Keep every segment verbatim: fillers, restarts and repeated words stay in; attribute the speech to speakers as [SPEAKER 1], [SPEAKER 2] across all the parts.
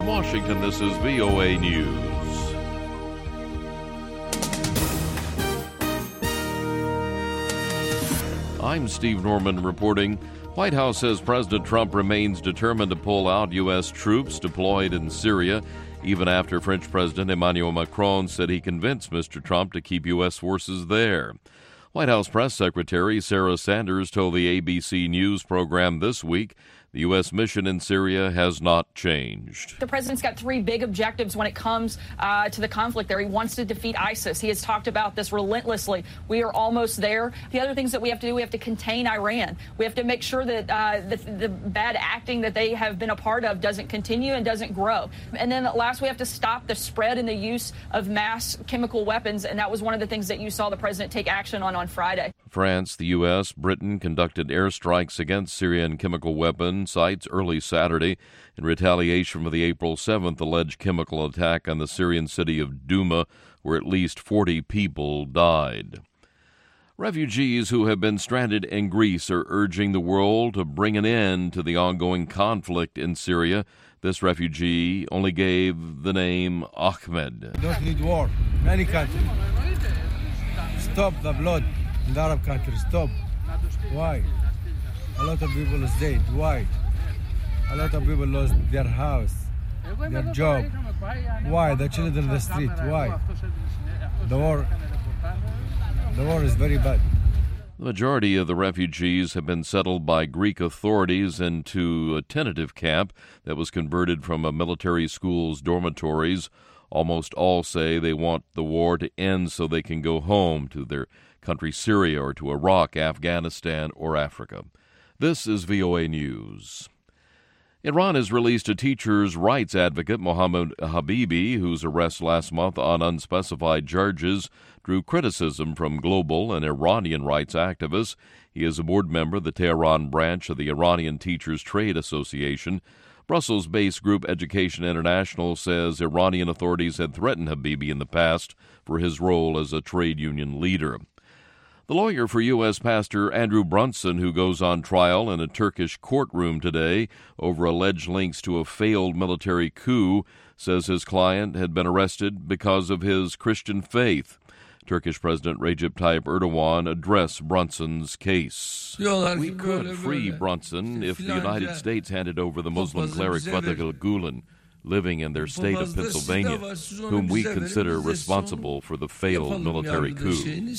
[SPEAKER 1] Washington, this is V O A News. I'm Steve Norman reporting. White House says President Trump remains determined to pull out U S troops deployed in Syria, even after French President Emmanuel Macron said he convinced Mister Trump to keep U S forces there. White House Press Secretary Sarah Sanders told the A B C News program this week the U S mission in Syria has not changed.
[SPEAKER 2] The president's got three big objectives when it comes uh, to the conflict there. He wants to defeat ISIS. He has talked about this relentlessly. We are almost there. The other things that we have to do, we have to contain Iran. We have to make sure that uh, the, the bad acting that they have been a part of doesn't continue and doesn't grow. And then at last, we have to stop the spread and the use of mass chemical weapons. And that was one of the things that you saw the president take action on on Friday.
[SPEAKER 1] France, the U S, Britain conducted airstrikes against Syrian chemical weapon sites early Saturday in retaliation for the April seventh alleged chemical attack on the Syrian city of Douma, where at least forty people died. Refugees who have been stranded in Greece are urging the world to bring an end to the ongoing conflict in Syria. This refugee only gave the name Ahmed.
[SPEAKER 3] Don't need war. Any country. Stop the blood in the Arab countries. Stop. Why? A lot of people is dead. Why? A lot of people lost their house, their job. Why? The children in the street. Why? The war. The war is very bad.
[SPEAKER 1] The majority of the refugees have been settled by Greek authorities into a tentative camp that was converted from a military school's dormitories. Almost all say they want the war to end so they can go home to their country Syria or to Iraq, Afghanistan, or Africa. This is V O A News. Iran has released a teacher's rights advocate, Mohammed Habibi, whose arrest last month on unspecified charges drew criticism from global and Iranian rights activists. He is a board member of the Tehran branch of the Iranian Teachers Trade Association. Brussels-based group Education International says Iranian authorities had threatened Habibi in the past for his role as a trade union leader. The lawyer for U S Pastor Andrew Brunson, who goes on trial in a Turkish courtroom today over alleged links to a failed military coup, says his client had been arrested because of his Christian faith. Turkish President Recep Tayyip Erdogan addressed Brunson's case. We could free Brunson if the United States handed over the Muslim cleric Fethullah Gulen, living in their state of Pennsylvania, whom we consider responsible for the failed military coup.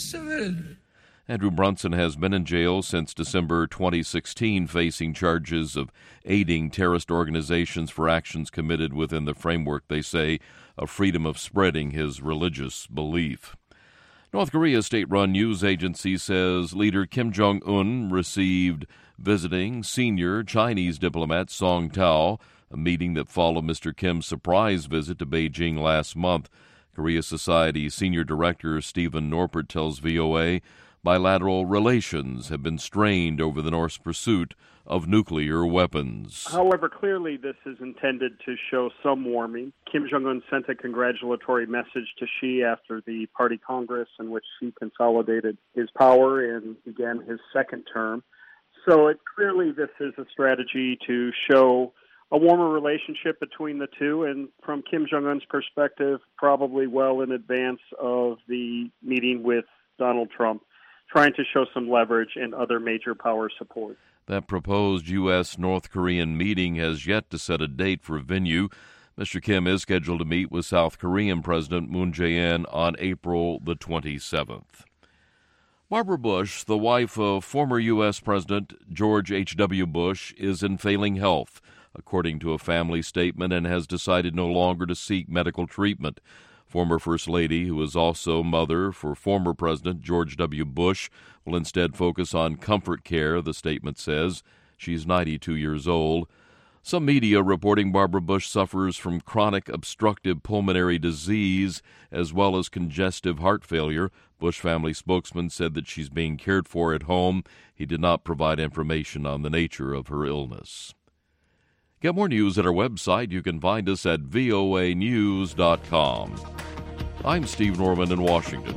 [SPEAKER 1] Andrew Brunson has been in jail since December twenty sixteen, facing charges of aiding terrorist organizations for actions committed within the framework, they say, of freedom of spreading his religious belief. North Korea's state-run news agency says leader Kim Jong-un received visiting senior Chinese diplomat Song Tao, a meeting that followed Mister Kim's surprise visit to Beijing last month. Korea Society senior director Stephen Norpert tells V O A bilateral relations have been strained over the North's pursuit of nuclear weapons.
[SPEAKER 4] However, clearly this is intended to show some warming. Kim Jong-un sent a congratulatory message to Xi after the party congress in which Xi consolidated his power and began his second term. So it clearly this is a strategy to show a warmer relationship between the two, and from Kim Jong-un's perspective, probably well in advance of the meeting with Donald Trump, trying to show some leverage and other major power support.
[SPEAKER 1] That proposed U S North Korean meeting has yet to set a date for venue. Mister Kim is scheduled to meet with South Korean President Moon Jae-in on April the twenty-seventh. Barbara Bush, the wife of former U S President George H W. Bush, is in failing health, according to a family statement, and has decided no longer to seek medical treatment. Former First Lady, who is also mother for former President George W. Bush, will instead focus on comfort care, the statement says. She's ninety-two years old. Some media reporting Barbara Bush suffers from chronic obstructive pulmonary disease as well as congestive heart failure. Bush family spokesman said that she's being cared for at home. He did not provide information on the nature of her illness. Get more news at our website. You can find us at V O A news dot com. I'm Steve Norman in Washington.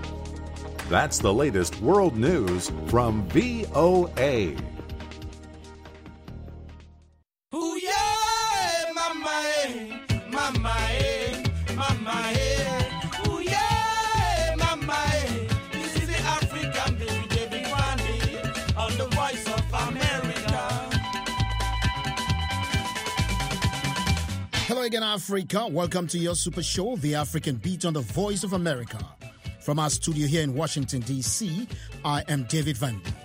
[SPEAKER 5] That's the latest world news from V O A.
[SPEAKER 6] Ooh, yeah, mama. Hello again, Africa. Welcome to your super show, The African Beat on the Voice of America. From our studio here in Washington, D C, I am David Van D.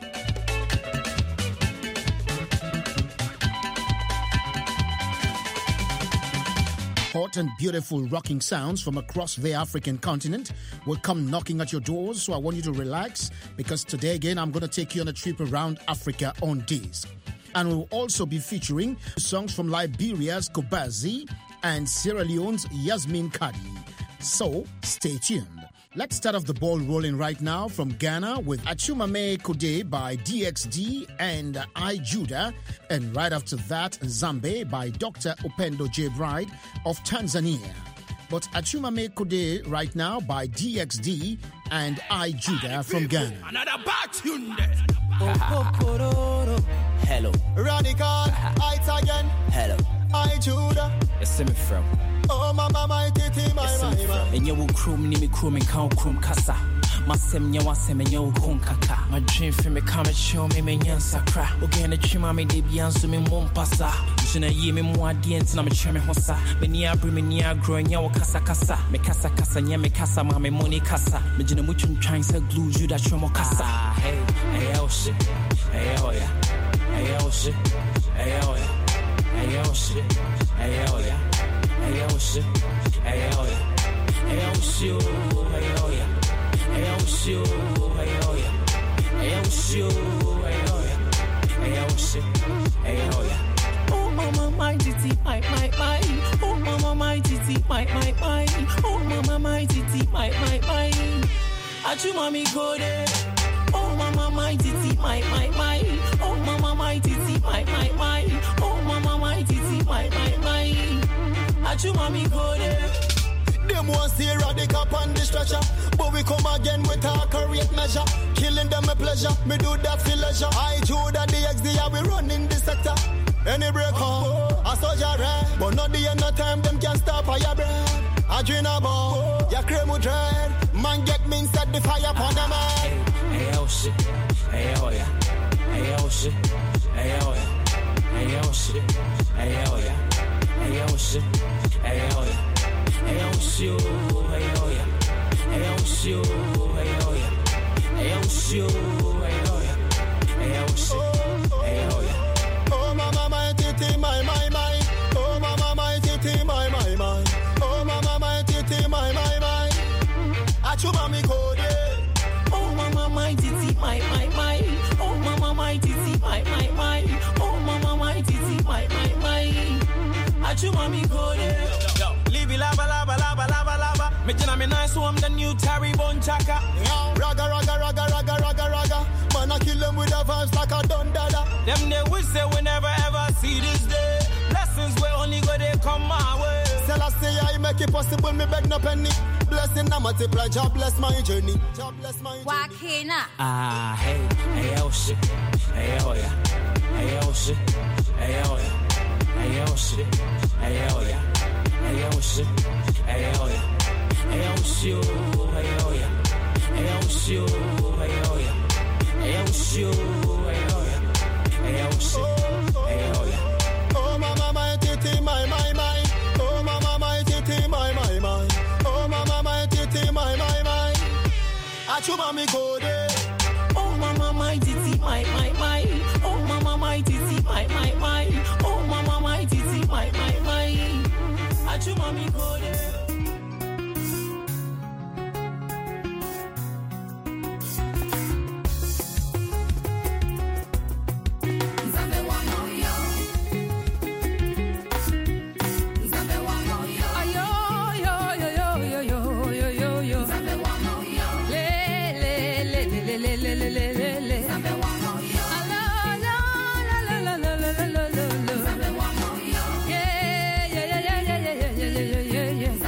[SPEAKER 6] Hot and beautiful rocking sounds from across the African continent will come knocking at your doors, so I want you to relax, because today again I'm going to take you on a trip around Africa on disc. And we'll also be featuring songs from Liberia's Kobazi and Sierra Leone's Yasmin Kadi. So, stay tuned. Let's start off the ball rolling right now from Ghana with Achumame Kode by D X D and I Judah. And right after that, Zambe by Doctor Upendo J. Bride of Tanzania. But Achumame Kode right now by D X D and I Judah from Ghana.
[SPEAKER 7] Another back tune there. Hello. Radical, I again. Hello. I Judah. Yes, me from. Oh, mama, my titi, my mama. And you will chrome, nimi chrome, and count chrome cassa. Masem ya wasem and yo home kaka. My dream for me come and show me me yan sakra. Again, the chima me de biansu me won passa. You should not ye me more dient and I'm a chairman hossa. Menia bring me near growing yaw casa casa. Me casa casa, nya me casa, mammy money casa. Me jina muchum trying to glue you that chomo casa. Hey, hey, oh shit. Hey, oh yeah. Hey, oh shit. Hey, oh yeah. Hey, oh shit. Hey, oh yeah. Hey, oh shit. Hey, oh yeah. Hey, oh shit. Hey, oh yeah. Hey, oh shit. Hey, oh yeah. Hey, oh shit. Hey, oh yeah. Hey, oh shit. Hey, oh yeah. Oh, mama, my titi, my, my, my. Oh, mama, my titi, my, my, my. Oh, mama, my titi, my, my, my. Achu mami go there. Oh, mama, my titi, my, my, my. Oh, mama, my titi, my, my, my. Oh, mama, my titi, my, my, my. Achu mami go there. Them want see radical on the stretcher, but we come again with our correct measure. Killing them a pleasure, me do that for leisure. I Judah D X D, we running the sector. Any break home, a soldier red, but not the end of time, them can't stop fire bread. I drink a ball, ya cream with dread. Man get me set the fire upon them head. Hey, oh shit, hey, oh yeah. Hey, oh shit, hey, oh yeah. Hey, oh shit, hey, oh yeah. Hey, oh shit, hey, oh yeah. Hey, oh shit, hey, oh yeah. Hey, oh shit, hey, oh yeah. Hey, oh shit, hey, oh yeah. Hey, oh shit, hey, oh yeah. Oh, mama, my titi, my, my, my. Oh, mama, my titi, my, my, my. Oh, mama, my titi, my, my, my. Achu mami kode. Oh, mama, my titi, my, my, my. Oh, mama, my titi, my, my, my. Oh, mama, my titi, my, my, my. Achu mami kode. Leave it lava, lava, lava, lava, lava. Making me nice home, the new Terry Bone Chaka. Raga, raga, raga, raga, raga, raga. Man, I kill them with the vibes like a dun dada. Them they wish they will never ever see this day. Blessings will only go they come my way. Tell us say I make it possible, me beg no penny. Blessing I multiply, job bless my journey. Job bless my journey.
[SPEAKER 8] Wakina.
[SPEAKER 7] Ah, hey, hey, oh shit. Hey, oh yeah. Hey, oh shit. Hey, oh yeah. Hey, oh shit. Hey, oh yeah. Hey, oh shit. Hey, oh yeah. Hey, oh shit. Hey, oh yeah. Hey, oh shit. Hey, oh yeah. Hey, oh shit. Hey, oh yeah. Hey, oh shit. Hey, oh yeah. Oh, mama, my titi, my, my, my. Oh, mama, my titi, my, my, my. Oh, mama, my titi, my, my, my. Achu mami kode. Oh, mama, my titi, my, my, my. Oh, mama, my titi, my, my, my. Oh, mama, my titi, my, my, my. Achu mami kode. Yeah, yeah, yeah, yeah, yeah, yeah, yeah, yeah, yeah, yeah.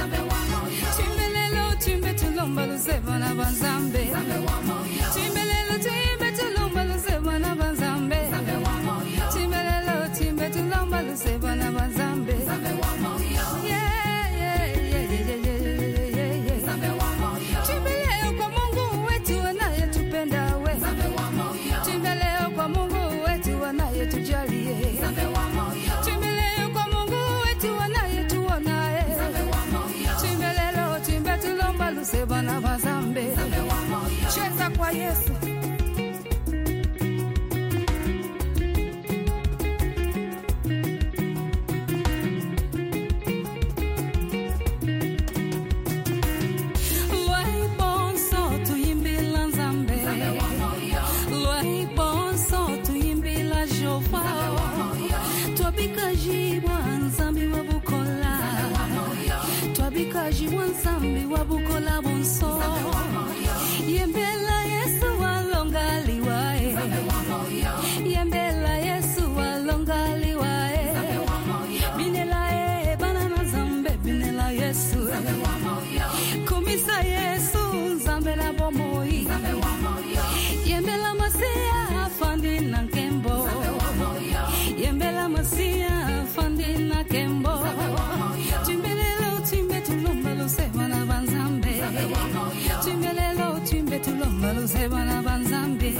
[SPEAKER 8] mukaji wansambi wabukola bonso yembela Yesu walongali wae yembela Yesu walongali wae binela e banana zambe binela Yesu komisa Yesu zambe na bomoi yembela masia fandi na kembo yembela masia fandi na kembo timbelelo timbe tulombalo sebana banzambe timbelelo timbe tulombalo sebana banzambe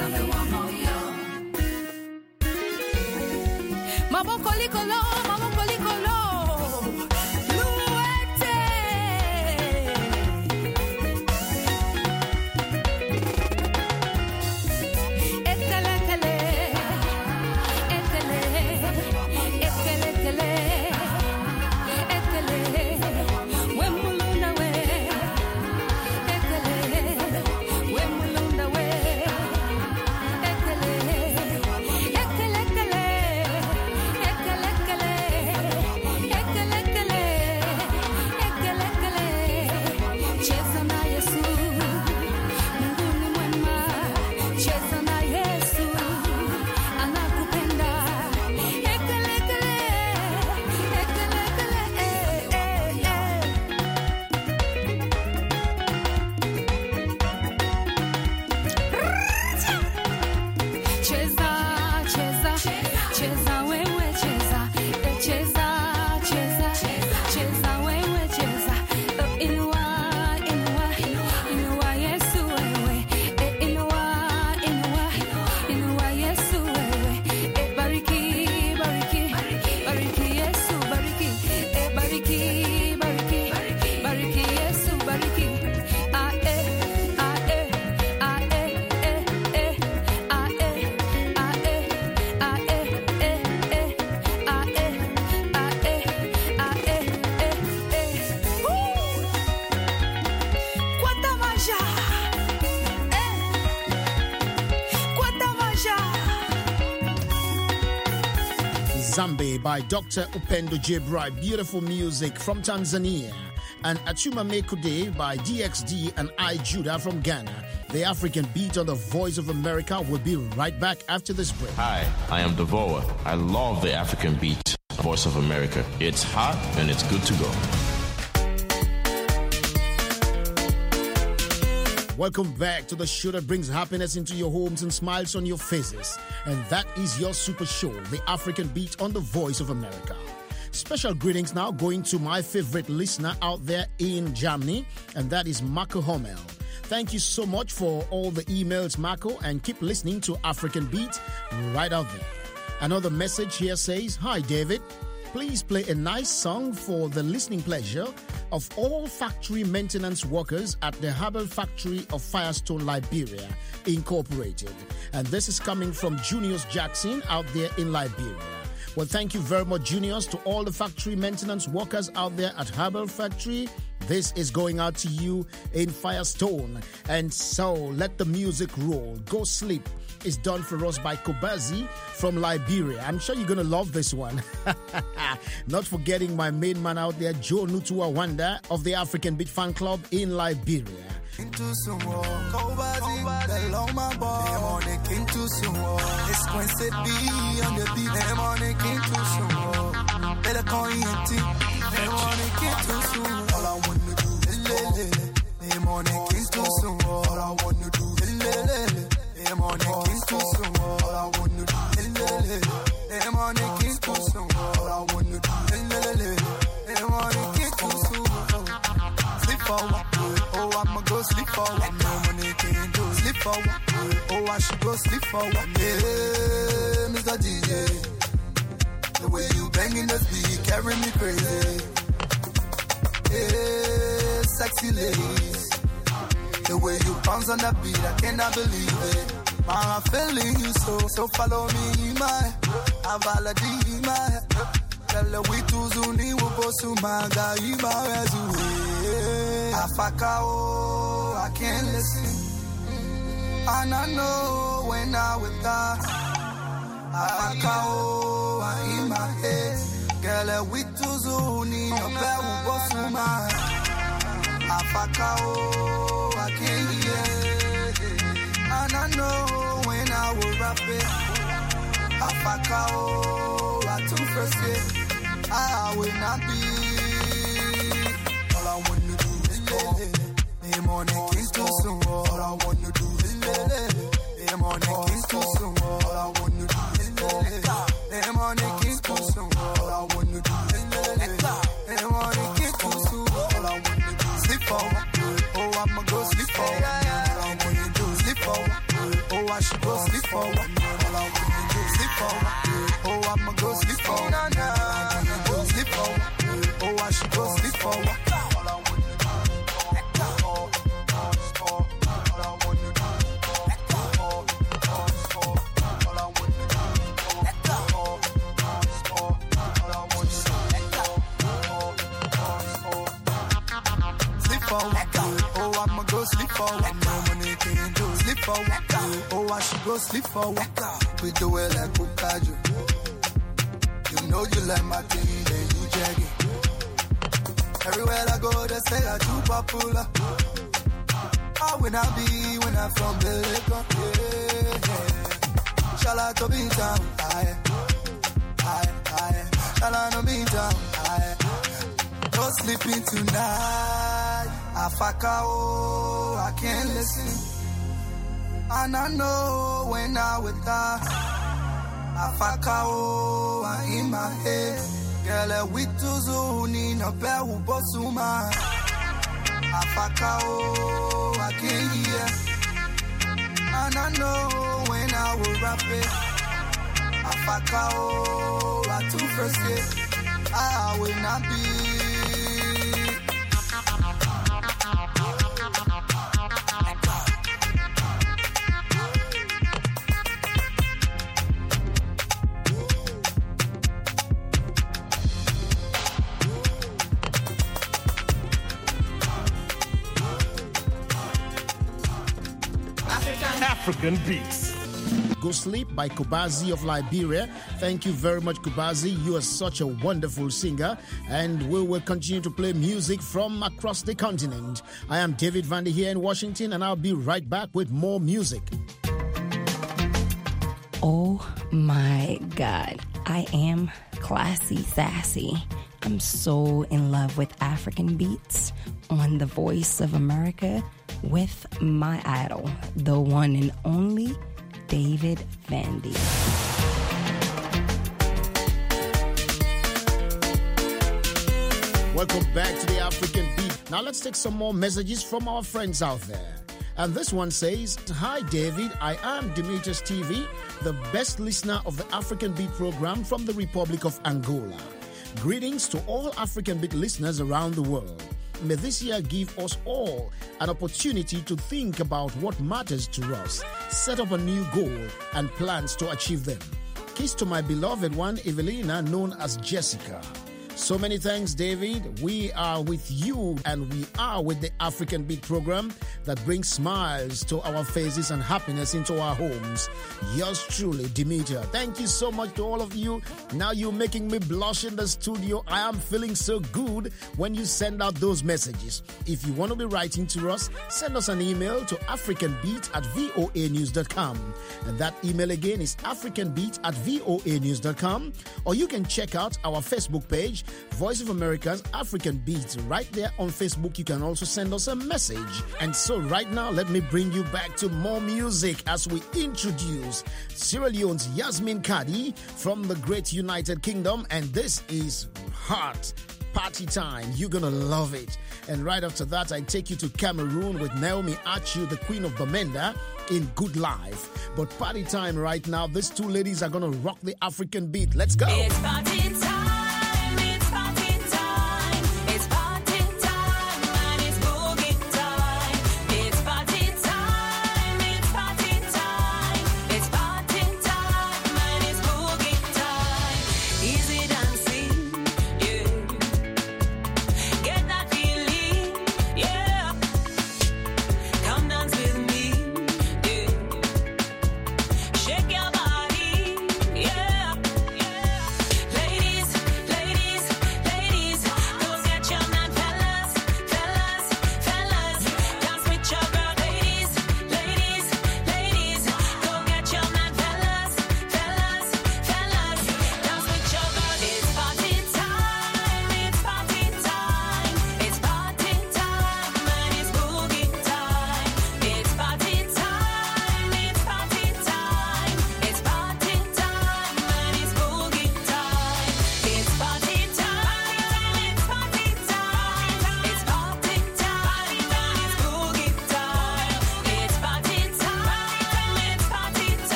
[SPEAKER 8] maboko likolo maboko likolo luete ekele kele ekele ekele kele ekele wemulunda we ekele wemulunda we ekele ekele kele ekele kele ekele kele ekele kele cheza na Yesu Mungu ni mwema cheza na Yesu anakupenda ekele kele ekele kele eh eh cheza cheza cheza wewe cheza eh, cheza cheza cheza wewe cheza Eh, inua inua inua Yesu wewe Eh, inua inua inua Yesu wewe Eh, bariki bariki bariki Yesu bariki Eh, bariki bariki bariki Yesu bariki ah eh ah eh ah eh eh eh ah eh ah eh ah eh eh eh ah eh ah eh ah eh eh eh Woo! Quanta magia eh quanta magia
[SPEAKER 6] Zambe by Doctor Upendo Jebrai. Beautiful music from Tanzania. And Achuma Mekude by D X D and I Judah from Ghana. The African Beat on the Voice of America. Will be right back after this break.
[SPEAKER 9] Hi, I am Devoa. I love the African Beat, Voice of America. It's hot and it's good to go.
[SPEAKER 6] Welcome back to the show that brings happiness into your homes and smiles on your faces. And that is your super show, The African Beat on the Voice of America. Special greetings now going to my favorite listener out there in Germany, and that is Marco Hommel. Thank you so much for all the emails, Marco, and keep listening to African Beat right out there. Another message here says, "Hi, David. Please play a nice song for the listening pleasure of all factory maintenance workers at the Herbal Factory of Firestone, Liberia, Incorporated." And this is coming from Junius Jackson out there in Liberia. Well, thank you very much, Juniors, to all the factory maintenance workers out there at Herbal Factory. This is going out to you in Firestone. And so let the music roll. Go Sleep is done for us by Kobazi from Liberia. I'm sure you're going to love this one. Not forgetting my main man out there, Joe Nutua Wanda of the African Beat Fan Club in Liberia.
[SPEAKER 10] Into some war, Kobazi, below my bar. Them on the king to some war. It's when said be on the beat. Them on the king to some war. Better call E N T. Them on the king to some war. All I want to do is lele. Them on the king to some war. All I want to do is lele. Them on the king to some war. All I want to do is lele. Them on the king to some war. All I want to do is lele. Them on the king to some war. Sleep for what? Oh, I'ma go sleep for one. No money can do sleep for one. Oh, I should go sleep for one. Yeah, Mister D J, the way you banging the beat carry me crazy. Yeah, sexy ladies, the way you bounce on the beat, I cannot believe it. I'm feeling you so, so follow me, my avaladi, my. Tell we to zuni wubosu maga ima rezu. Afakao, I can't listen. And I know when I with that. Afakao, I in my head. Girl, we to zuni no be wubosu maga. Afaka, oh, I can't hear. And I know when I will rap it. Afaka, oh, I too first it. I will not be. All I want to do is lay. Aim on the king too soon. All I want to do is lay. Aim on the king too soon. All I want to do is lay. Aim on the king too soon. All I want to do is lay. Aim on the king too soon. All I want to do is sleep over. Oh, I'ma go sleep over. All I want to do is sleep over. Oh, I should go sleep over. All I want to do is sleep over. Oh, I'ma go sleep over. Nah, nah. Go sleep over. Oh, I should go sleep over. All I want to do. Oh, I'ma go sleep for one. No money can do sleep for one. Oh, I should go sleep for one. We do it like Bukaju. You know you like my thing, then you jag it. Everywhere I go, they say I'm too popular. How when I be when I'm from Belica? Yeah, yeah. Shall I to be down? Aye, aye, aye. Shall I to be down? Aye. No sleeping tonight. Afaka, oh, I can't listen. And I know when I with her. Afaka, oh, I in my head. Girl, we too soon in a pair of Bosuma. Afaka, oh, I can't hear. And I know when I will rap it. Afaka, oh, I too first it. I will not be.
[SPEAKER 6] African Beats. Go Sleep by Kubazi of Liberia. Thank you very much, Kubazi. You are such a wonderful singer, and we will continue to play music from across the continent. I am David Vandy here in Washington, and I'll be right back with more music.
[SPEAKER 11] Oh my God, I am classy, sassy. I'm so in love with African Beats on The Voice of America with my idol, the one and only David Vandy.
[SPEAKER 6] Welcome back to the African Beat. Now let's take some more messages from our friends out there. And this one says, "Hi David, I am Demetrius T V, the best listener of the African Beat program from the Republic of Angola. Greetings to all African Beat listeners around the world. May this year give us all an opportunity to think about what matters to us, set up a new goal, and plans to achieve them. Kiss to my beloved one, Evelina, known as Jessica." So many thanks, David. We are with you, and we are with the African Beat program that brings smiles to our faces and happiness into our homes. Yours truly, Demeter. Thank you so much to all of you. Now you're making me blush in the studio. I am feeling so good when you send out those messages. If you want to be writing to us, send us an email to africanbeat at voa news dot com. And that email again is africanbeat at voa news dot com. Or you can check out our Facebook page, Voice of America's African Beats. Right there on Facebook, you can also send us a message. And so right now, let me bring you back to more music as we introduce Sierra Leone's Yasmin Kadi from the great United Kingdom. And this is Heart Party Time. You're gonna love it. And right after that, I take you to Cameroon with Naomi Achu, the Queen of Bamenda, in Good Life. But party time right now. These two ladies are gonna rock the African Beat. Let's go.
[SPEAKER 8] It's party time.
[SPEAKER 12] Shake your body, yeah, yeah. Ladies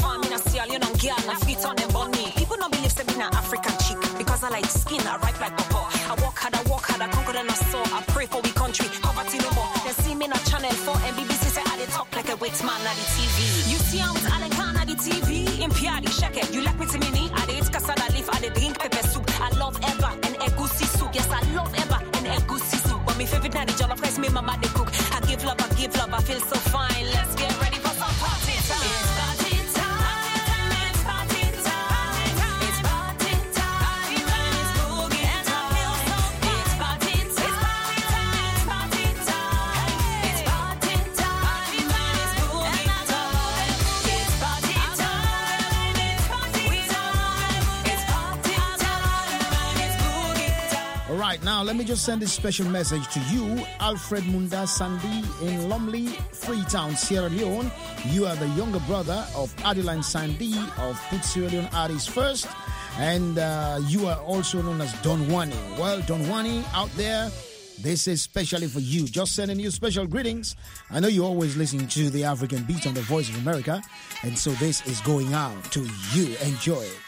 [SPEAKER 12] one, me not see all you know, girl, na feet on them bunny. People don't believe say me na African chick because I like skin, I ripe like papa. I walk hard, I walk hard, I conquer the soul. I pray for we country, poverty no more. They see me na Channel four and B B C say I dey talk like a wet man na the T V. You see I'm with Alan Khan na the T V. In P R D, shake it. You like me to me? I dey eat cassava leaf, I dey drink pepper soup. I love Eva and egusi soup. Yes, I love Eva and egusi soup. But me favorite na the jollof rice, me mama dey cook. I give love, I give love, I feel so fine. Let's get ready for some party time. It's party time. It's party time. It's party time. It's boogie time. It's party time. It's party time. It's party time. It's boogie time. It's party time. It's party time. It's party time. It's boogie time.
[SPEAKER 6] All right, now let me just send this special message to you, Alfred Munda Sandy in Lumley, Freetown, Sierra Leone. You are the younger brother of Adeline Sandy of Put Sierra Leone Artists First, and uh, you are also known as Don Wani. Well, Don Wani out there, this is specially for you. Just sending you special greetings. I know you always listen to the African Beat on the Voice of America, and so this is going out to you. Enjoy it.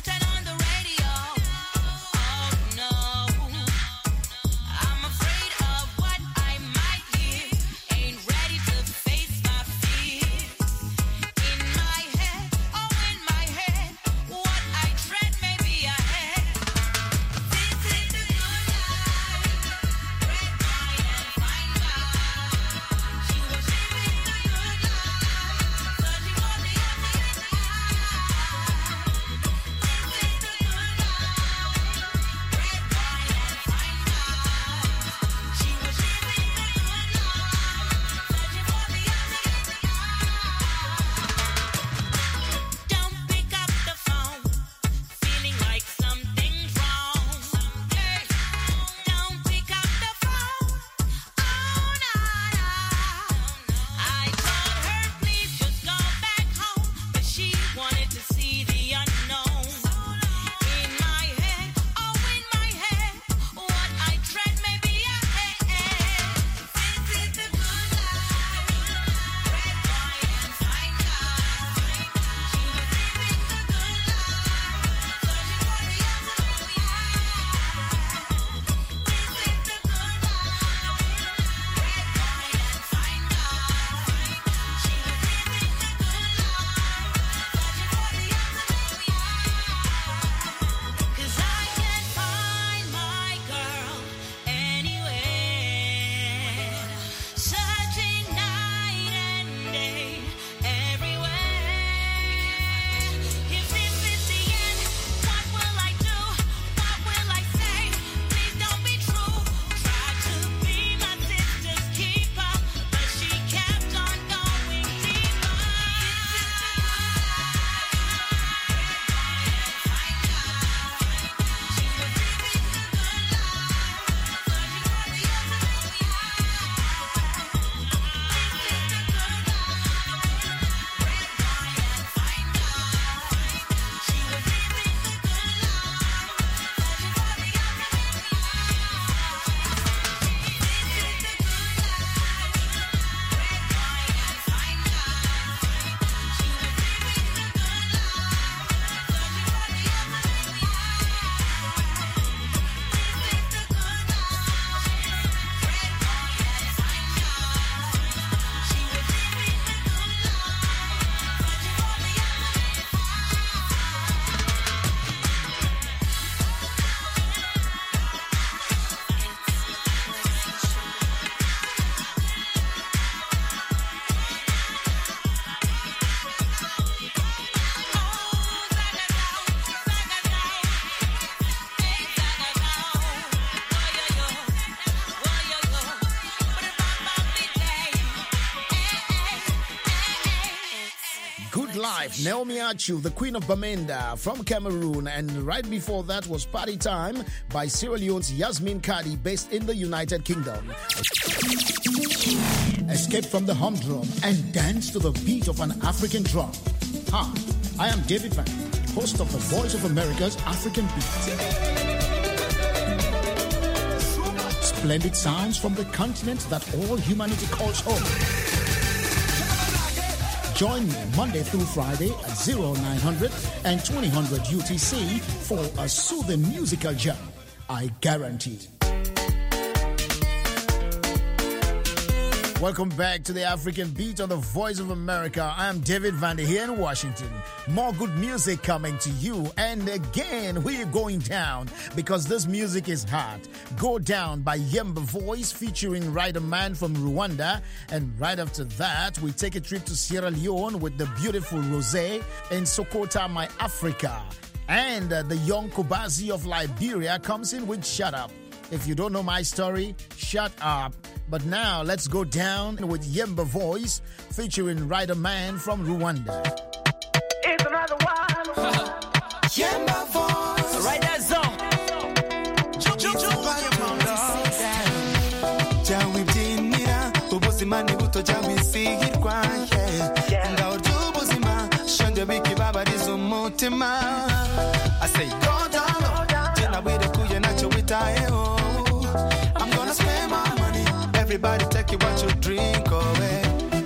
[SPEAKER 12] I'm afraid of
[SPEAKER 6] Life, Naomi Achu, the Queen of Bamenda from Cameroon. And right before that was Party Time by Sierra Leone's Yasmin Kadi, based in the United Kingdom. Escape from the humdrum and dance to the beat of an African drum. Hi, I am David Van, host of the Voice of America's African Beat. Splendid sounds from the continent that all humanity calls home. Join me Monday through Friday at oh nine hundred and twenty hundred U T C for a soothing musical jam. I guarantee. Welcome back to the African Beat on the Voice of America. I am David Vander here in Washington. More good music coming to you. And again, we're going down because this music is hot. Go Down by Yemba Voice featuring Rider Man from Rwanda. And right after that, we take a trip to Sierra Leone with the beautiful Rosé and Sokota My Africa. And uh, the young Kobazi of Liberia comes in with Shut Up. If you don't know my story, shut up. But now let's go down with Yemba Voice featuring Rider Man from Rwanda.
[SPEAKER 10] It's another one. Yemba Voice. Right there, so. Jawi dinira, ubuzimani buto jawi sihirwa. Ngao jubuzima, shonja biki baba dizo motema. I say go down, jena wede kuye nacho witae. I'm gonna spend my money. Everybody take it what you drink away.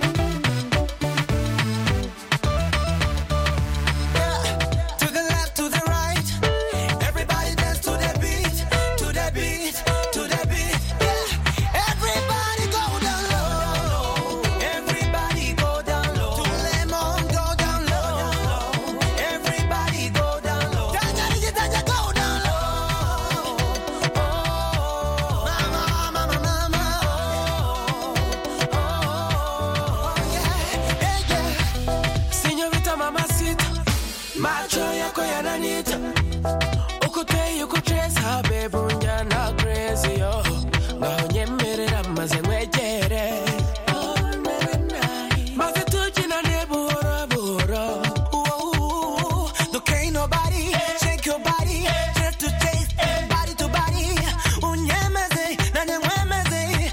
[SPEAKER 10] Yeah. To the left, to the right. Everybody dance to the beat, to the beat, to the beat. Yeah. Everybody go down low. Everybody go down low. To Lemon, go down low. Everybody go down low. Danja, danja, go down low. Oh, mama, mama, mama. Macho yako yananita ukuteye ukucheza baby unjana crazy yo ngaho nyemerera maze mwegere maze tukinane buhoro buhoro look ain't nobody shake your body just to taste body to body unyemeze na nyemeze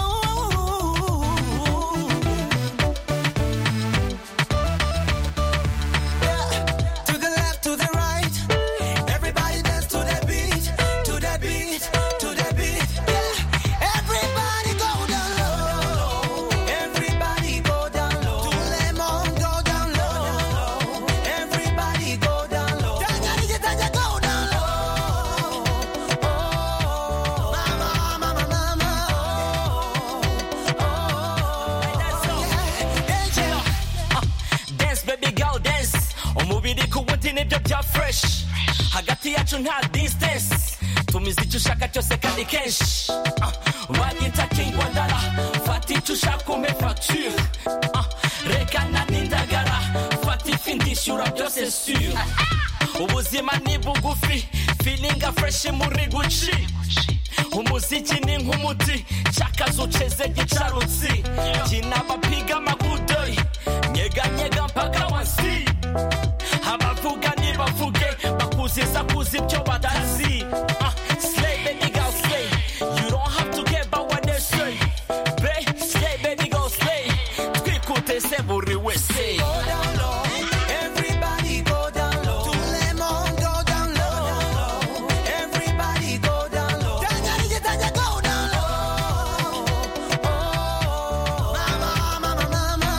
[SPEAKER 10] fresh hagati yacu nta distance tumize icyo ushaka cyose kandi kenshi wanyita king wandara fata icyo ushaka umpe facture rekana n'indagara fata ifi ndishyura byose sur ubuzima ni bugufi feeling fresh muri guci umuziki ni nk'umuti cyakazo uceze gicarutsi kinabapiga amagudoyi nyega nyega mpaka wansi abavuga nibavuge bakuziza kuzi ibyo badazi slay baby go slay you don't have to care about what they say be slay baby go slay twikute se buri wese go down low everybody go down low to Lemon go down low everybody go down low tanya tanya go down low oh mama mama mama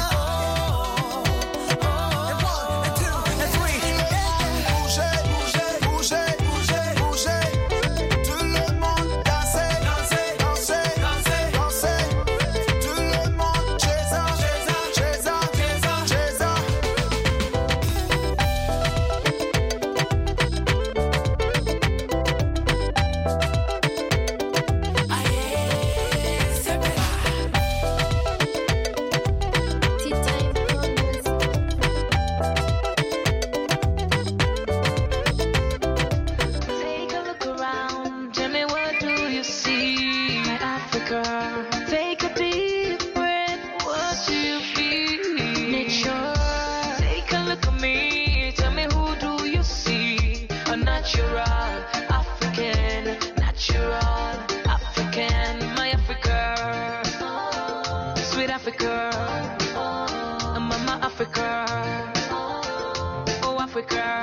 [SPEAKER 10] oh and two and three
[SPEAKER 13] Africa, oh, Mama Africa, oh Africa.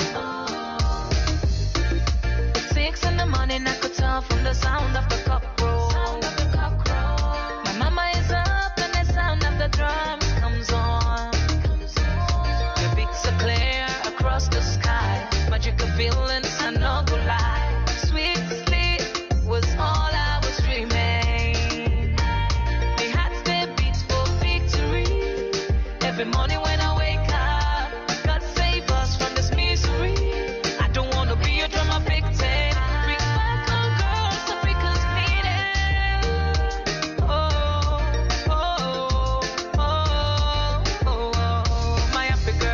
[SPEAKER 13] At six in the morning I could tell from the sound of the cockroach. My mama is up and the sound of the drums comes on. The beats are clear across the sky, magical feelings I no go lie. Sweet sleep was all I was dreaming. The hearts they beat for victory. Every morning when I wake up, God save us from this misery. I don't wanna be a drama victim. Bring back our girls, Africa's needed. Oh, oh, oh, oh, oh, my Africa,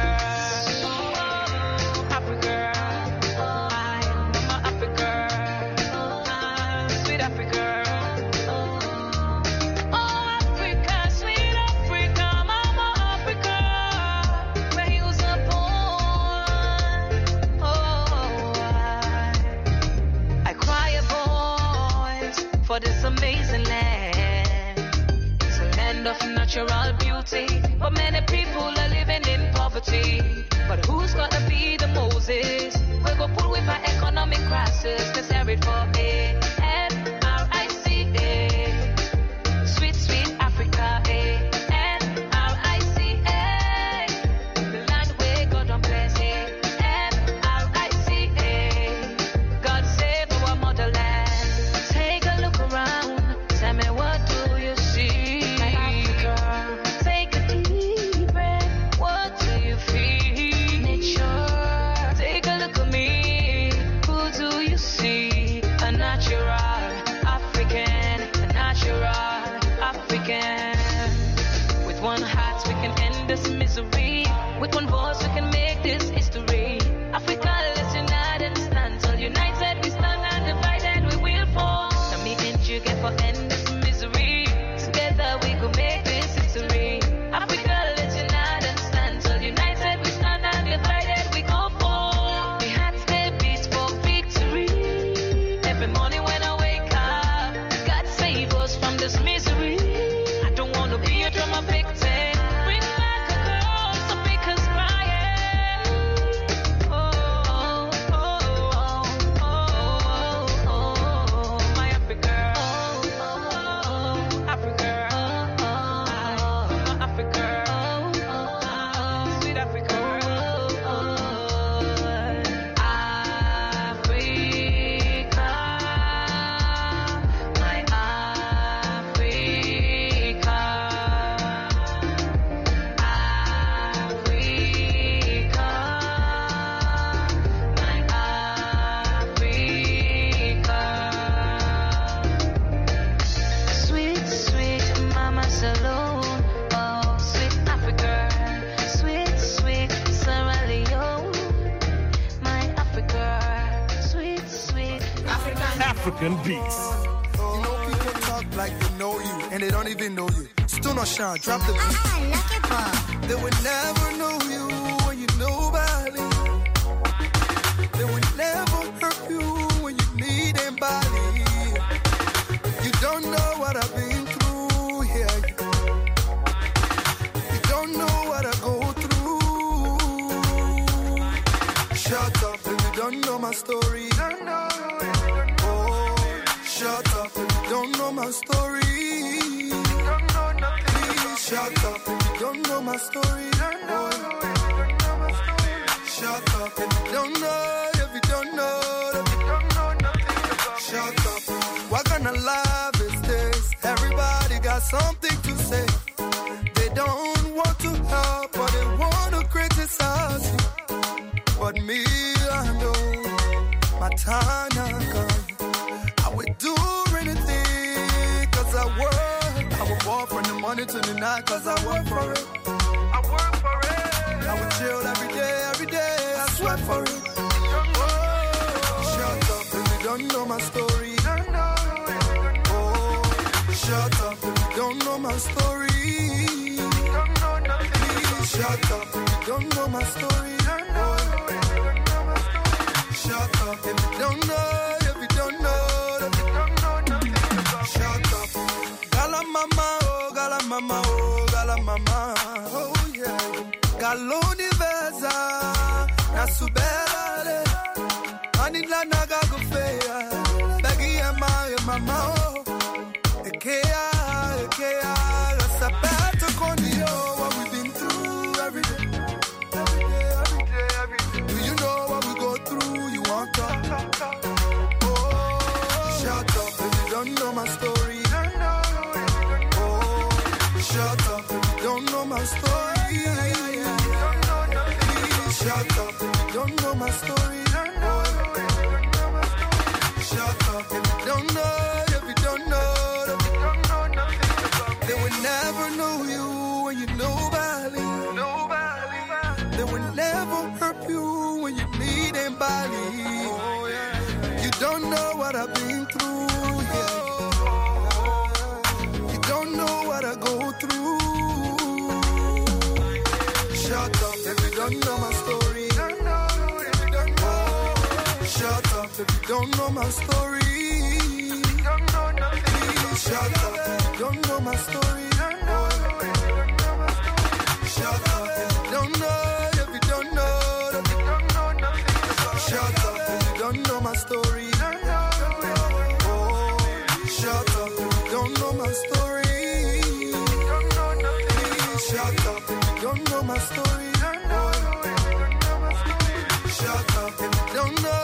[SPEAKER 13] Africa, I am my Africa, sweet Africa. Oh, Africa, sweet Africa, Mama Africa, where you was born. Oh, I, I cry a voice for this amazing land. It's a land of natural beauty, but many people are living in poverty. But who's gonna be the Moses? We're gonna pull with our economic crisis. Let's hear it for A N R I C A. Sweet, sweet Africa, A N R I C A. The land where God don't bless, A N R I C A. God save our motherland. Take a look around, tell me what do you see? My Africa, take a deep breath, what do you feel? Nature, take a look at me, who do you see? A natural African, a natural African. With one heart we can end this misery, with one voice we can make this history. Africa, let's unite and stand, till united we stand and divided we will fall. Now me and you get for end this misery, together we go make this history. Africa, let's unite and stand, till united we stand and divided we go fall. The hearts they beat for victory. Every morning when I wake up, God save us from this misery. I don't wanna be a drama victim. Bring back a girl, Africa's crying. Oh, oh, oh, oh, oh, oh, my Africa, oh, Africa, oh, Africa, oh, sweet Africa, Africa, my Africa, Africa, my Africa. Sweet, sweet Mama Saloon, oh sweet Africa, sweet, sweet Sierra Leone, my Africa, sweet, sweet African.
[SPEAKER 14] African beats.
[SPEAKER 10] You know people talk like they know you, and they don't even know you. Still not shine, drop the beat. They would never know you when you nobody. They would never hurt you when you need anybody. You don't know what I've been through here. You don't know what I go through. Shut up if you don't know my story. Oh, shut up if you don't know my story. Please shut up if you don't know my story. Oh, shut up if you don't know, if you don't know, if you don't know nothing. Shut up. What kind of life is this? Everybody got something to say. They don't want to help, but they want to criticize you. But me, I know my time now come. I would do anything, cause I work. I would walk from the morning to the night, cause I work for it. I work for it. I would chill every day, every day, I sweat for it. Oh, shut up if you don't know my story. Oh, shut up if you don't know my story. Please shut up if you don't know my story. Oh, shut up if you don't know, if you don't know, if you don't know nothing. Shut up. Gala mama, oh, gala mama. mama, oh, gala mama, oh yeah. Galoni veza, na subere, anila naga gufeya, bagi ama mama, oh, ekea, ekea, sapato kondio, what we've been through every day, every day, every day, every day. Do you know what we go through? You want to talk? Oh, shut up if you don't know my story. Oh, shut up if you don't know my story. Shut up if you don't know my story. Shut up if you don't know, if you don't know, if you don't know nothing about me. They will never know you when you nobody. Nobody. They will never hurt you when you need anybody. Oh, yeah. You don't know what I've been through. Yeah. You don't know what I go through. Shut up if you don't know my story. Shut up if you don't know my story. Shut up if you don't know my story. Shut up if you don't know, if you don't know, if you don't know nothing. Shut up if you don't know my story. Oh, shut up if you don't know my story. Shut up if you don't know my story. Shut up if you don't know.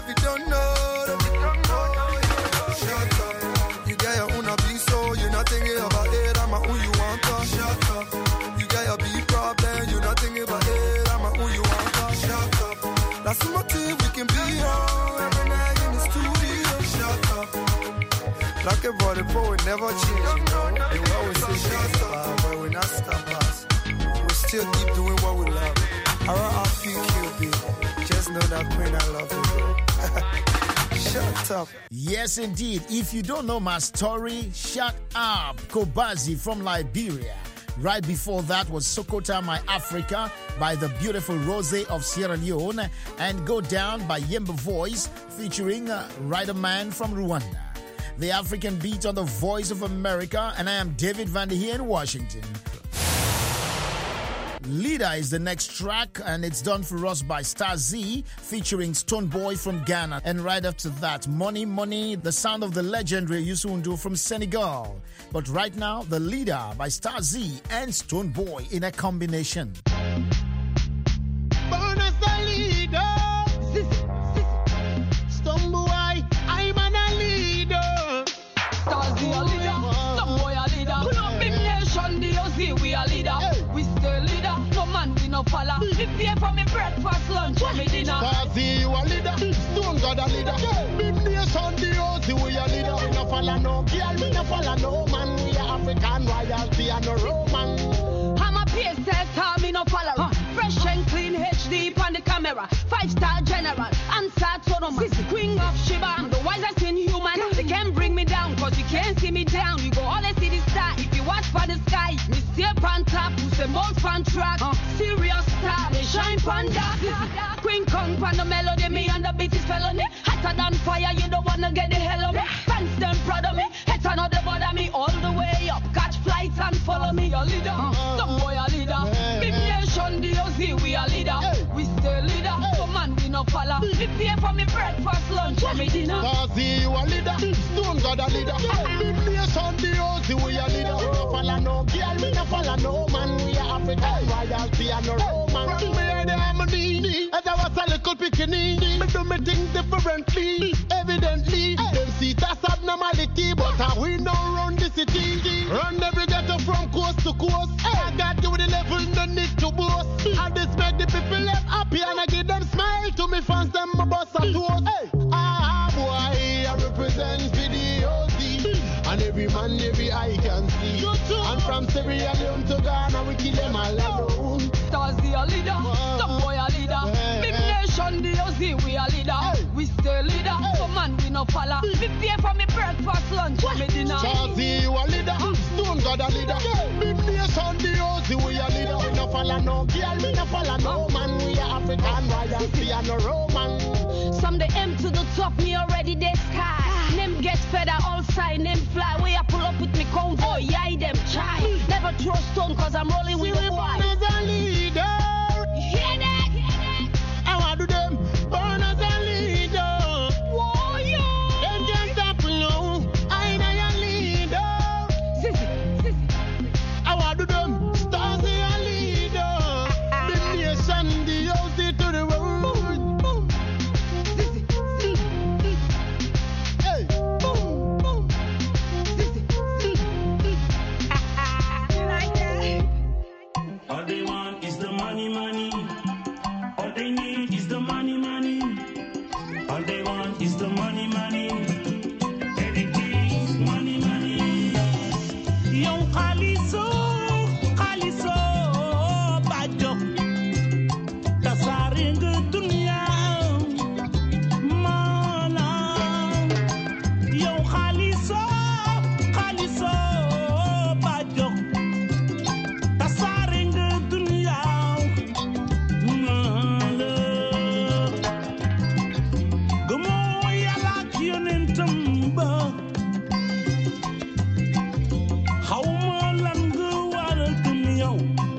[SPEAKER 10] Thinking about it, I'm a who you want to. Shut up. You got your big problem, you're not thinking about it, I'm a who you want to. Shut up. That's the motive we can be on every night in the studio. Shut up. Like a body poet never change, you know. They will always say shut up, but we're not stop us. We still keep doing what we love. R R P Q B. Just know that Queen, I love you, bro. Shut up.
[SPEAKER 6] Yes, indeed. If you don't know my story, shut up. Kobazi from Liberia. Right before that was Sokota My Africa by the beautiful Rose of Sierra Leone, and Go Down by Yemba Voice featuring uh, Rider Man from Rwanda. The African Beat on the Voice of America, and I am David Van Der Heer in Washington. Leader is the next track, and it's done for us by Star Z featuring Stone Boy from Ghana. And right after that, Money Money, the sound of the legendary Youssou N'Dour from Senegal. But right now, The Leader by Star Z and Stone Boy in a combination.
[SPEAKER 14] Born as the leader, Stone Boy, I'm a leader.
[SPEAKER 15] Star Z a leader, Stone Boy a leader. Pull up in nation, D O Z, we a leader. We still leader. No man, we no follow. We pay for me breakfast, lunch, and me dinner.
[SPEAKER 14] Starzy, you a leader. Stone God a leader. Big nation, the O Z, we a leader. We no follow no girl, we no follow no man. We a African royalty and no Roman.
[SPEAKER 15] I'm a P S S, me no follow. Huh. Fresh and clean, H D on the camera. Five star general, answer Solomon. Queen of Sheba, I'm the wisest in human. They can't bring me down, cause you can't see me down. You go always see the star. If you watch for the sky, me stay on top, who's the most fan track. Uh, serious star, they shine from dark. Queen Kong pan the melody, me and the beat is felony. Hotter than fire, you don't wanna get the hell of me. Fans them proud of me, heads are not the bother me. All the way up, catch flights and follow me, a leader. Uh, some boy a leader. Big nation, D O Z, we a leader. We still leader, so man we no follow. We pay for me breakfast, lunch, and me dinner.
[SPEAKER 14] Starzy, you a leader. Stone God a leader. Big nation, D O Z, we a leader. We no follow no girl, we no follow no man. We a African royalty and no Roman. Me and the harmony, as I was a little pickaninny. Me do me things differently, evidently. Them see that's abnormality, but uh, we no run the city. Run every ghetto from coast to coast. I got you with the level, no need to boast. I just make the people live happy and I give them smile to me fans, them my boss and toast. Hey, ah boy, I represent for the O Z. And every man, every eye can see. And from Sierra Leone to Ghana, we kill them all alone.
[SPEAKER 15] Starzy a leader, some boy a leader. Big nation, D O Z, we a leader. We still leader, so man we no follow. We pay for me breakfast, lunch, and me dinner.
[SPEAKER 14] Starzy, you a leader. Stone God a leader. Big nation, D O Z, we a leader. We no follow no girl, we no follow no man. We a African royalty and no Roman.
[SPEAKER 15] Some the M to the top, me already the sky. Them get feather all side, them fly. Way I pull up with me convoy, yeah, them try. Never throw stone cause I'm rolling with the boy.
[SPEAKER 14] As a leader.
[SPEAKER 15] Hear that?
[SPEAKER 14] I want to do them born as a leader.
[SPEAKER 15] Whoa, yo.
[SPEAKER 14] Them can't stop now. I am a leader.
[SPEAKER 15] Sissy, sissy.
[SPEAKER 14] I want to do them stars a leader. The nation, the house, the to the world.
[SPEAKER 15] Sissy, sissy.
[SPEAKER 14] Hey, boom, boom.
[SPEAKER 15] Sissy, sissy. Like that.
[SPEAKER 16] All they want is the money, money. All they need is the money, money. All they want is the money, money. Everything's money, money.
[SPEAKER 17] Young Khaliso, Khaliso, Bajo. Tasaring dunia, mana. Young Khaliso, Khaliso, Bajo. Tasaring dunia, mana. Gamo yala kionen tamba. How long waral dunia?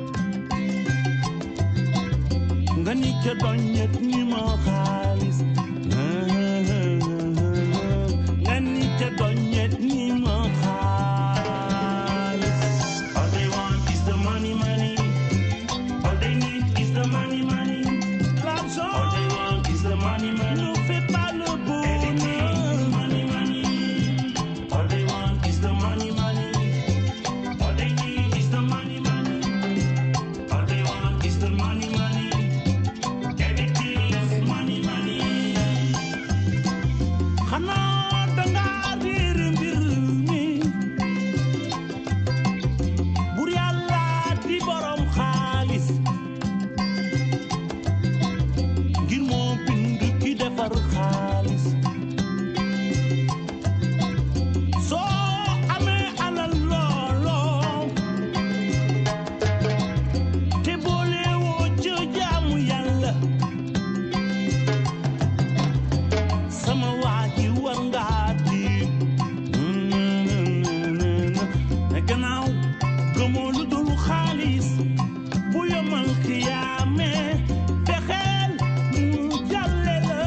[SPEAKER 17] Ngani ke donyet ni ma khalis. Ngani ke donyet ni ma khalis.
[SPEAKER 16] All they want is the money, money. All they need is the money, money.
[SPEAKER 17] L'argent,
[SPEAKER 16] All they want is the money, money.
[SPEAKER 17] ne fait pas le bonheur.
[SPEAKER 16] Everything's money, money. All they want is the money, money. All they need is the money, money. All they want is the money, money. Everything's money, money.
[SPEAKER 17] Khana danga dir mbir mi. Bur Yàlla di borom xaalis. Ngir moo bind ki defar xaalis. Soo amee alal looloo. Te boole woo ca jaamu Yàlla. Sama waa ji war ngaa tiit. Ne gannaaw gëmoo lu dul xaalis. Bu yomal xiyaame fexeel mu jàlle la.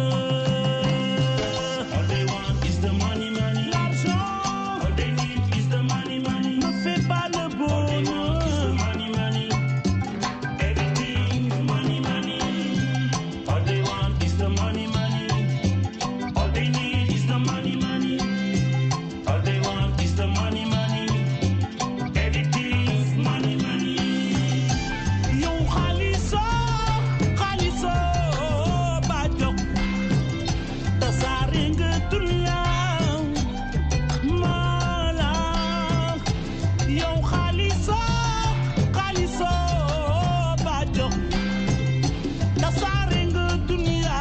[SPEAKER 16] All they want is the money, money.
[SPEAKER 17] L'argent
[SPEAKER 16] All they need is the money, money.
[SPEAKER 17] ne fait pas le
[SPEAKER 16] All they want is the
[SPEAKER 17] bonheur.
[SPEAKER 16] money, money. Everything's money, money. All they want is the money, money. All they need is the money, money. All they want is the money, money. Everything's money, money.
[SPEAKER 17] Yow Khaliso, Khaliso, Bajo. Tasaare nga dunya, mala. Yow Khaliso, Khaliso, Bajo. Tasaare nga dunya,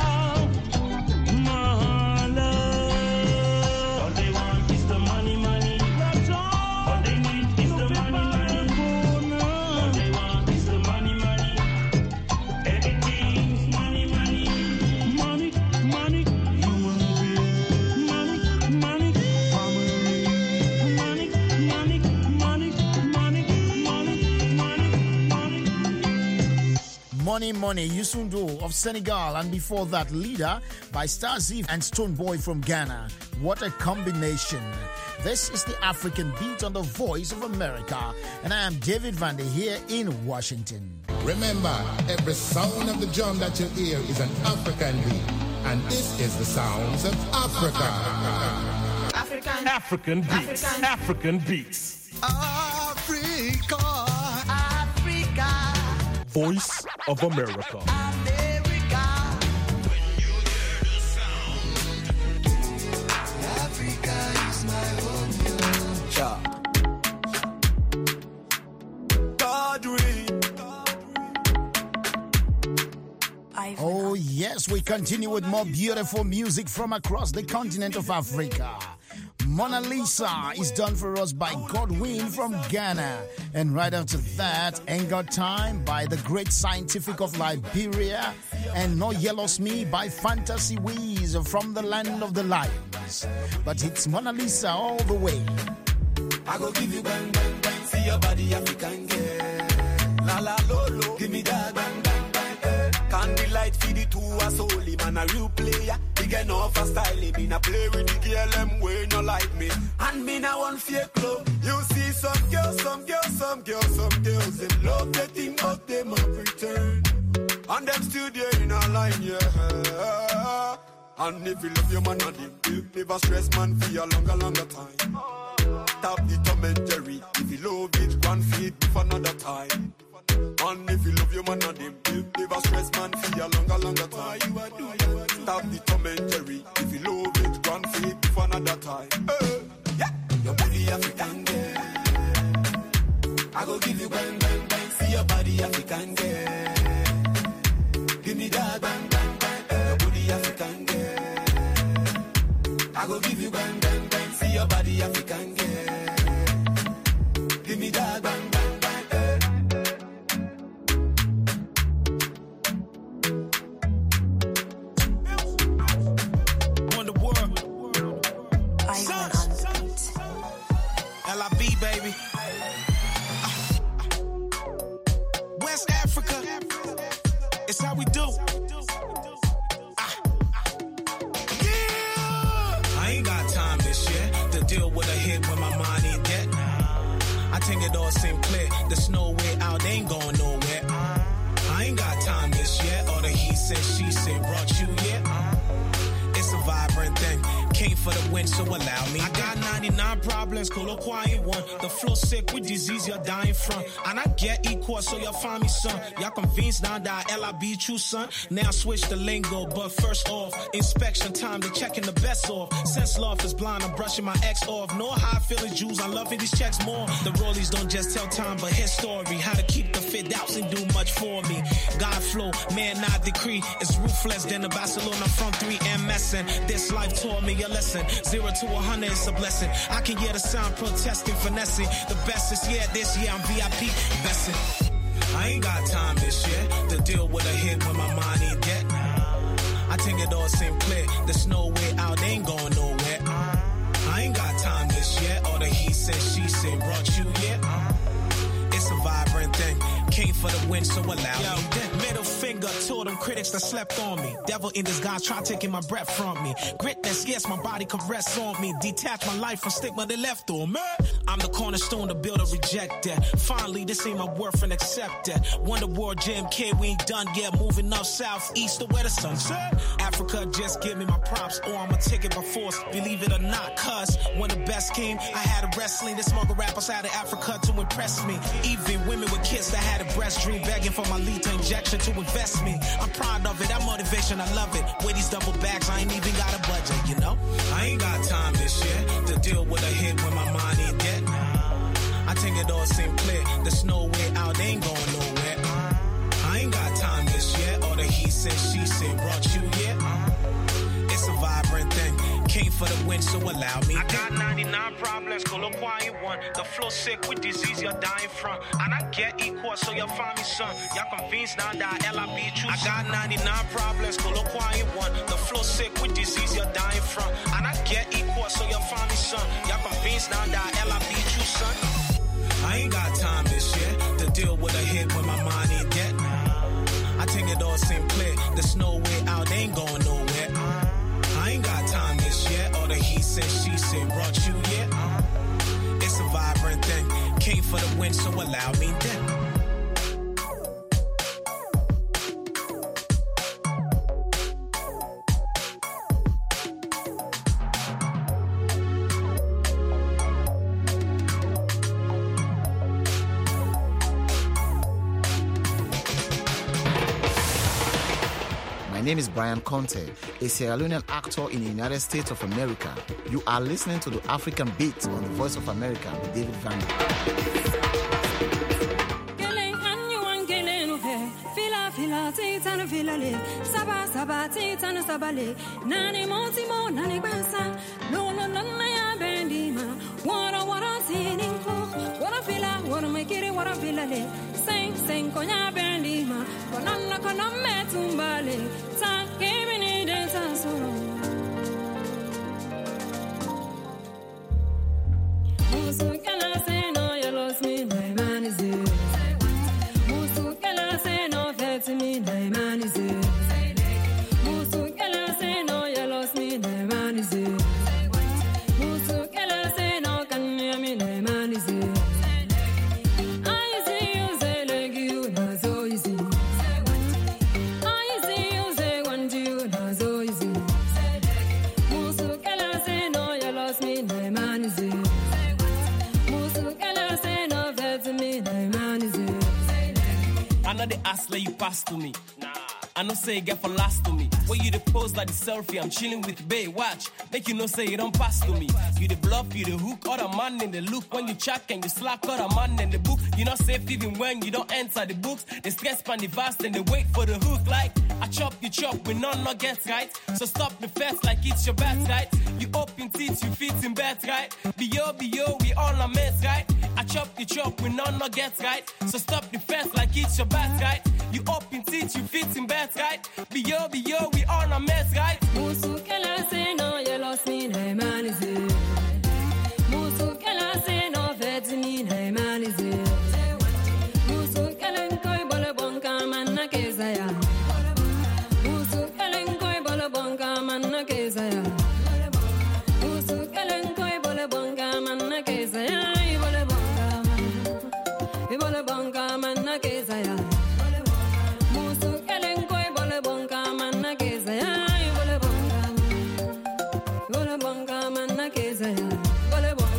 [SPEAKER 17] mala.
[SPEAKER 16] All they want is the money, money. All they need is the money, money. All they want is the money, money. Everything's money, money.
[SPEAKER 17] Money, money, human being. Money, money, family. Money, money, money, money, money, money, money.
[SPEAKER 6] Money Money, Youssou of Senegal, and before that, Leader by Star Ziv and Stone Boy from Ghana. What a combination. This is the African Beat on the Voice of America, and I am David Vande here in Washington.
[SPEAKER 18] Remember, every sound of the drum that you hear is an African beat, and this is the sounds of Africa.
[SPEAKER 8] African,
[SPEAKER 17] African beats.
[SPEAKER 8] African.
[SPEAKER 17] African beats.
[SPEAKER 10] Africa, Africa,
[SPEAKER 17] Voice of America.
[SPEAKER 10] America. When you hear the sound, Africa is my home. Yeah. God read.
[SPEAKER 6] Oh, yes, we continue with more beautiful music from across the continent of Africa. Mona Lisa is done for us by Godwin from Ghana. And right after that, Ain't Got Time by the Great Scientific of Liberia. And No Yellows Me by Fantasy Weeze from the land of the lions. But it's Mona Lisa all the way.
[SPEAKER 10] I go give you bang, bang, bang. See your body African girl. La la lolo, give me that bang bang bang. Eh. Candlelight feed it to us holy man a real player. Big enough for style, me na play with the girl them way no like me. And me na one fake love. You see some girls, some girls, some girls, some girls them love the thing but them up return. And them still there in a line, yeah. And if you love your man and him, you never stress man for a longer, longer time. Tap the Tom and Jerry. If you love it, go and feed for another time. And if you love your man and him, you never stress man for a longer, longer time. Tap the Tom and Jerry. If you love it, go and feed for another time. Hey. Yeah. Your body African girl. I go give you bang, bang, bang. See your body African girl. Give me that bang, bang, bang. Your body African girl. I go give you bang, bang, bang. See your body African girl. Give me that bang, bang, bang. Eh.
[SPEAKER 7] Wonder World. Son. L I B, baby. West Africa. It's how we do. Ah. Yeah. I ain't got time this year to deal with a hit when my mind ain't dead. I think it all seem clear. There's no way out, they ain't going nowhere. I ain't got time this year. All the he said, she said, brought you here. It's a vibrant thing. Came for the win, so allow me. I got ninety-nine problems, cool or quiet one. The flow sick with disease, you're dying from. And I get equal, so you'll find me, son. Y'all convinced now that L I B true, son. Now switch the lingo, but first off, inspection time, they checking the best off. Sense love is blind, I'm brushing my ex off. No high feeling Jews, I'm loving these checks more. The rollies don't just tell time, but his story. How to keep the fit outs and do much for me. God flow, man, not decree. It's ruthless, then the Barcelona from three M S N. This life taught me a lesson. Zero to a hundred is a blessing. I can hear the sound protesting, finessing. The best is yeah, this year I'm V I P besting. I ain't got time this year to deal with a hit when my mind ain't dead. I think it all seem clear. There's no way out, they ain't going nowhere. I ain't got time this year. All the he said, she said, brought you here. It's a vibrant thing. Came for the win, so allow Yo, me. Middle finger to them critics that slept on me. Devil in disguise, try taking my breath from me. Greatness, yes, my body can rest on me. Detach my life from stigma they left on me. I'm the cornerstone to build or reject that. Finally, this ain't my worth and accept that. Wonder World, J M K, we ain't done yet. Moving up south, east to where the sun set. Africa, just give me my props, or I'ma take it by force. Believe it or not, cuz when the best came, I had a wrestling. The smoker rappers out of Africa to impress me. Even women with kids that had a breast dream, begging for my lethal injection to invest me. I'm proud of it, that motivation, I love it. With these double bags, I ain't even got a budget, you know? I ain't got time this year to deal with a hit when my mind ain't dead. I think it all seem clear. There's no way out, they ain't going nowhere. I ain't got time this year. All the he said, she said, brought you here. It's a vibrant thing. Came for the win, so allow me. I got ninety-nine problems, call a quiet one. The flow sick with disease, you're dying from. And I get equal, so you'll find me, son. Y'all convinced now that L I B true. I got ninety-nine problems, call a quiet one. The flow sick with disease, you're dying from. And I get equal, so you'll find me, son. Y'all convinced now that L I B true, son. I ain't got time this year to deal with a hit when my mind ain't dead. I think it all seem clear. There's no way out, they ain't going nowhere. I ain't got time this year. All the he said, she said, brought you here. It's a vibrant thing. Came for the win, so allow me then.
[SPEAKER 19] My name is Brian Conte, a Sierra Leonean actor in the United States of America. You are listening to the African Beat on the Voice of America with David Van.
[SPEAKER 8] Sing, sing, konya bendima, konana kono metumbale, ta kibini de tansoro. Musu kana say no, you lost me.
[SPEAKER 20] know they ask like you pass to me. Nah. I know say you get for last to me. When you the pose like the selfie, I'm chilling with Bay. Watch, make you know say you don't pass to me. You the bluff, you the hook, other man in the look. When you check and you slack, other man in the book. You not safe even when you don't enter the books. They stress pan the vast and they wait for the hook. Like I chop, you chop, we none not get right. So stop the fest like it's your bet, right? You open teeth, you fit in bed, right? Be yo, be yo, we all are mates, right? I chop, you chop, we none not get right. So stop the fest like it's your bet, right? You open teeth, you fit in bed, right? Be yo, be yo, we all are mates, right?
[SPEAKER 8] Musu kela say no, you lost me, hey man is it? Musu kela say no, vet me, hey man is it? Musu kela koi bole bonka man na kezaya. Musu kela koi bole bonka man na kezaya. Musu kela koi bole bonka man na kezaya. Bole bonka man, bole bonka man na kezaya. Musu kela koi bole bonka man na kezaya. Bole bonka, bole bonka man na kezaya. Bole bonka.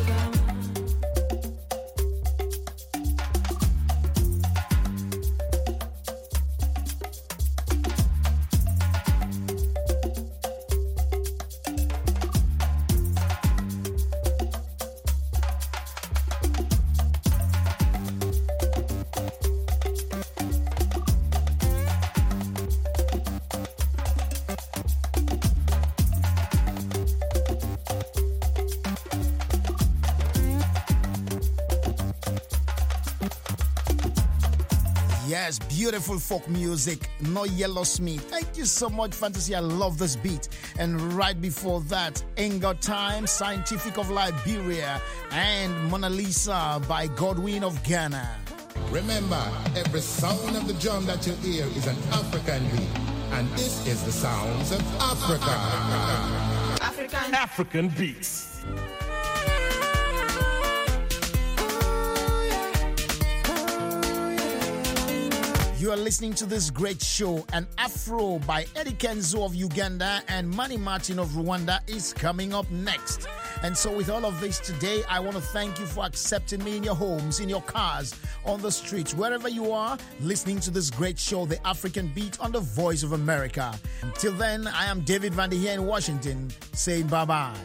[SPEAKER 6] Yes, beautiful folk music, No Yellow Smith. Thank you so much, Fantasy. I love this beat. And right before that, Ain't Got Time, Scientific of Liberia, and Mona Lisa by Godwin of Ghana.
[SPEAKER 18] Remember, every sound of the drum that you hear is an African beat. And this is the sounds of Africa.
[SPEAKER 10] African,
[SPEAKER 17] African beats.
[SPEAKER 6] You are listening to this great show, and Afro by Eddie Kenzo of Uganda and Manny Martin of Rwanda is coming up next. And so with all of this today, I want to thank you for accepting me in your homes, in your cars, on the streets, wherever you are, listening to this great show, The African Beat on the Voice of America. Until then, I am David Van Der here in Washington, saying bye-bye.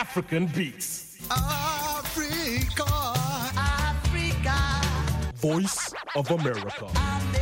[SPEAKER 17] African beats.
[SPEAKER 10] Africa, Africa.
[SPEAKER 17] Voice of America.